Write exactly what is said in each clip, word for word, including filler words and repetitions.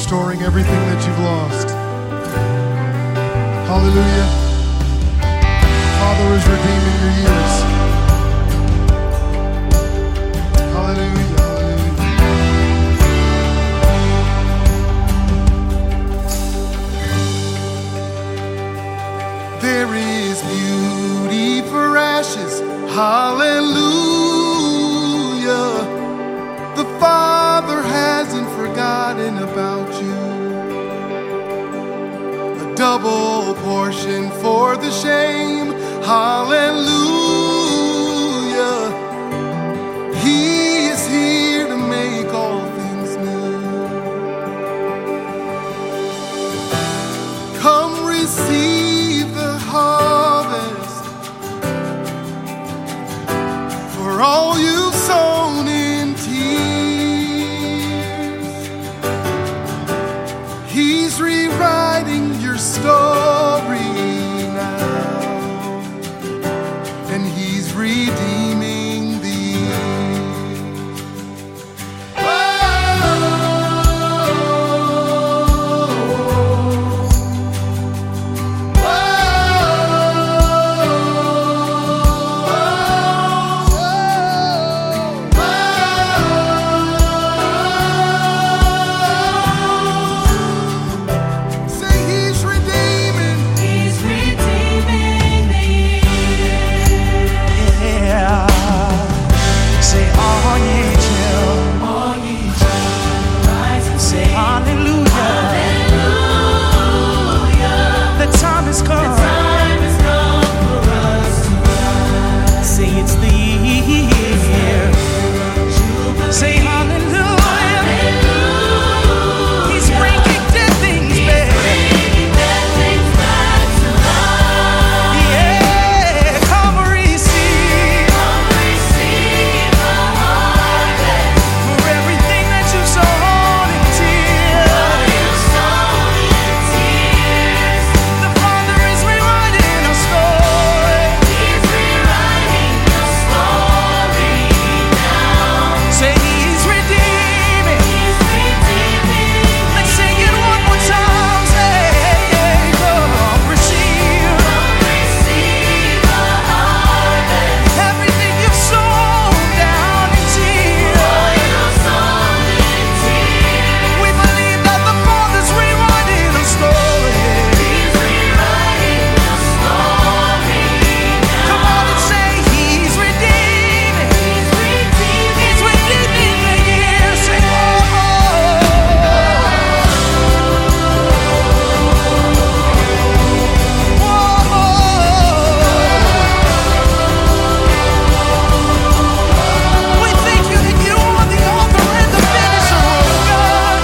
restoring everything that you've lost. Hallelujah. Father is redeeming your years. Hallelujah. Hallelujah. There is beauty for ashes. Hallelujah. The Father hasn't forgotten about you. A double portion for the shame. Hallelujah. He is here to make all things new. Come receive the harvest for all you've sown in tears. He's rewriting your story now, and he's redeeming the years. Say he's redeeming. He's redeeming the years. Yeah. Say, all ye children, All ye children, rise and say sing. hallelujah. Hallelujah. The time has come. Time has come for us to rise. Say it's the year. Say hallelujah. Hallelujah. He's bringing dead things back. Bringing dead things back to life. Yeah, come receive Come receive the harvest. for everything that you sown in All tears. you sown in tears. The Father is rewriting our story. He's rewriting your story now. Say he's redeeming. He's redeeming. Let's sing it one more time. Say, come receive Come receive the harvest. everything you've sown down in tears. All you sown in tears. We believe that the Father's rewriting our story. He's rewriting your story now. Come on and say he's redeeming. He's redeeming. He's redeeming the years. Say, oh, we thank you that you are the author and the finisher of God.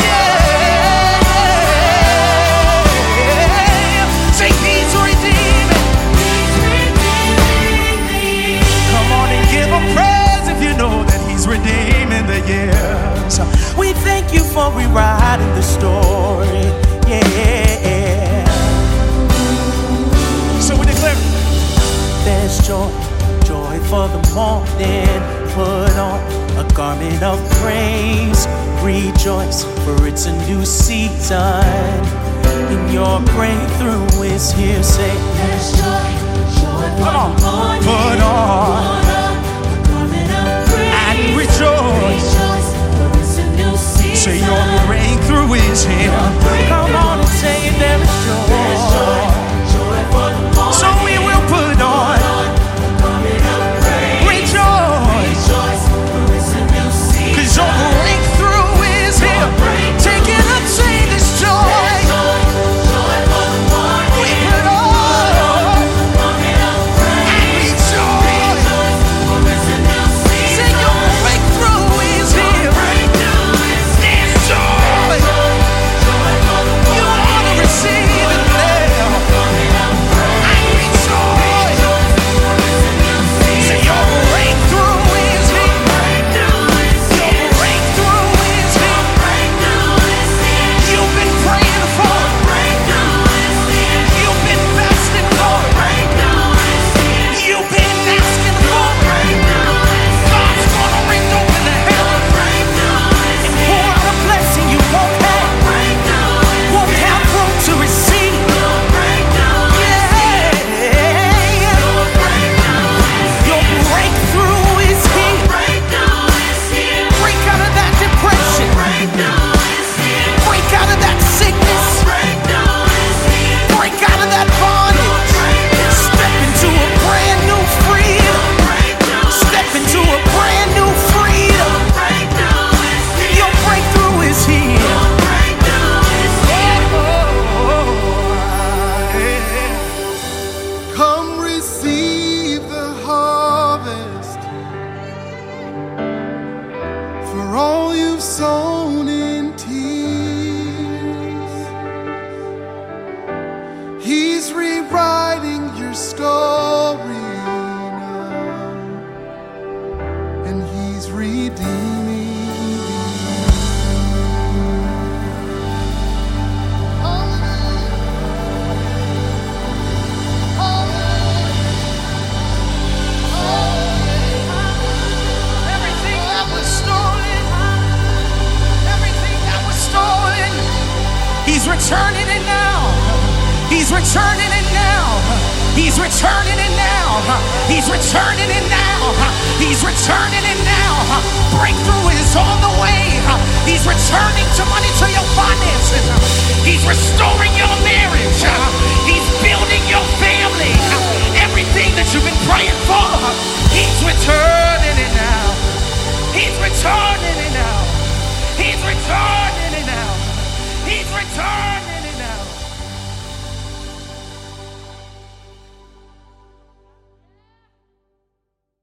Yeah. Say he's redeeming. He's redeeming the years. Come on and give him praise if you know that he's redeeming the years. We thank you for rewriting the story. Yeah. So we declare there's joy, joy for the morning. Put on a garment of praise. Rejoice, for it's a new season. And your breakthrough is here. Say, There's joy, joy for Come on. the morning. Put on. Put on a garment of praise. And rejoice. Rejoice, for it's a new season. say your breakthrough is here. Come on and say there is joy. So we will put on. Rejoice. Cause your breakthrough is here. Take it up, say this joy. We put on. And rejoice. Say your breakthrough is here. There's joy. restoring now, and He's redeeming. Everything that was stolen, everything that was stolen, He's returning it now. He's returning it now. He's returning it now. He's returning it now. He's returning it now. Breakthrough is on the way. He's returning to money, to your finances. He's restoring your marriage. He's building your family. Everything that you've been praying for, He's returning it now. He's returning it now. He's returning.